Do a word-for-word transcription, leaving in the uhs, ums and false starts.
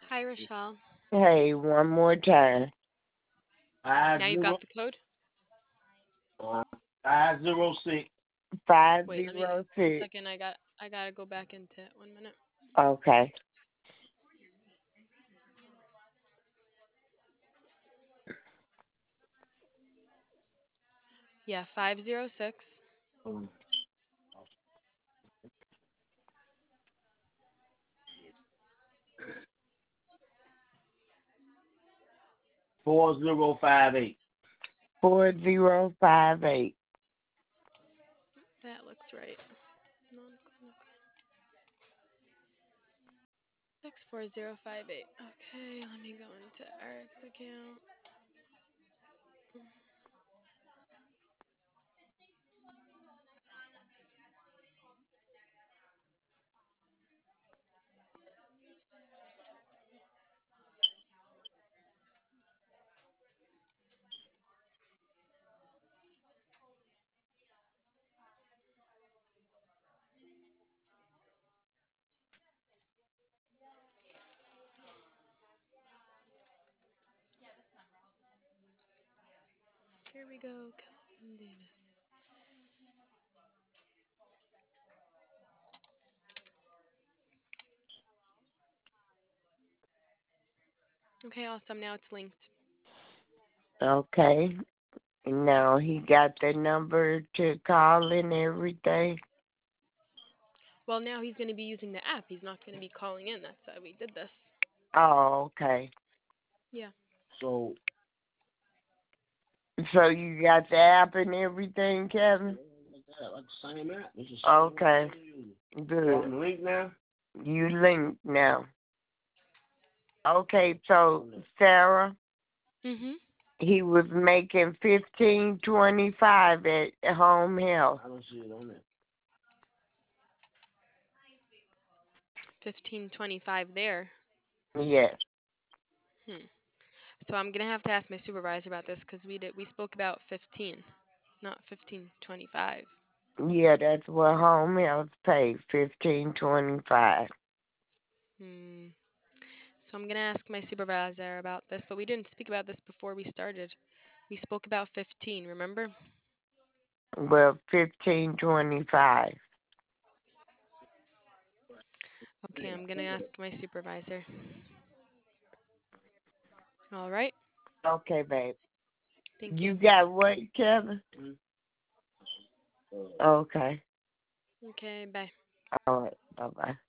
Hi, Rochelle. Hey, one more time. Five Now you've zero got the code? uh, five zero six. Five Wait, let me zero one six. second. I got I gotta go back into it. One minute. Okay. Yeah, five zero six. Um, four zero five eight. Four zero five eight. That looks right. Non-clinical. Six four zero five eight. Okay, let me go into Eric's account. Here we go. Calvin Davis. Okay, awesome. Now it's linked. Okay. Now he got the number to call and everything. Well, now he's going to be using the app. He's not going to be calling in. That's why we did this. Oh, okay. Yeah. So So you got the app and everything, Kevin? like that, like the same app. It's the same one Okay. I'm using. So Good. I'm linked now. You linked now. Okay, so Sarah, Mhm. he was making fifteen twenty five at home health. I don't see it on there. fifteen twenty-five there. Yes. Hmm. So I'm gonna have to ask my supervisor about this because we did we spoke about fifteen, not fifteen twenty-five. Yeah, that's what home health pay, fifteen twenty five. Hmm. So I'm gonna ask my supervisor about this, but we didn't speak about this before we started. We spoke about fifteen, remember? Well, fifteen twenty five. Okay, I'm gonna ask my supervisor. All right. Okay, babe. Thank you. You got what, Kevin? Uh, Okay. Okay. Bye. All right. Bye bye.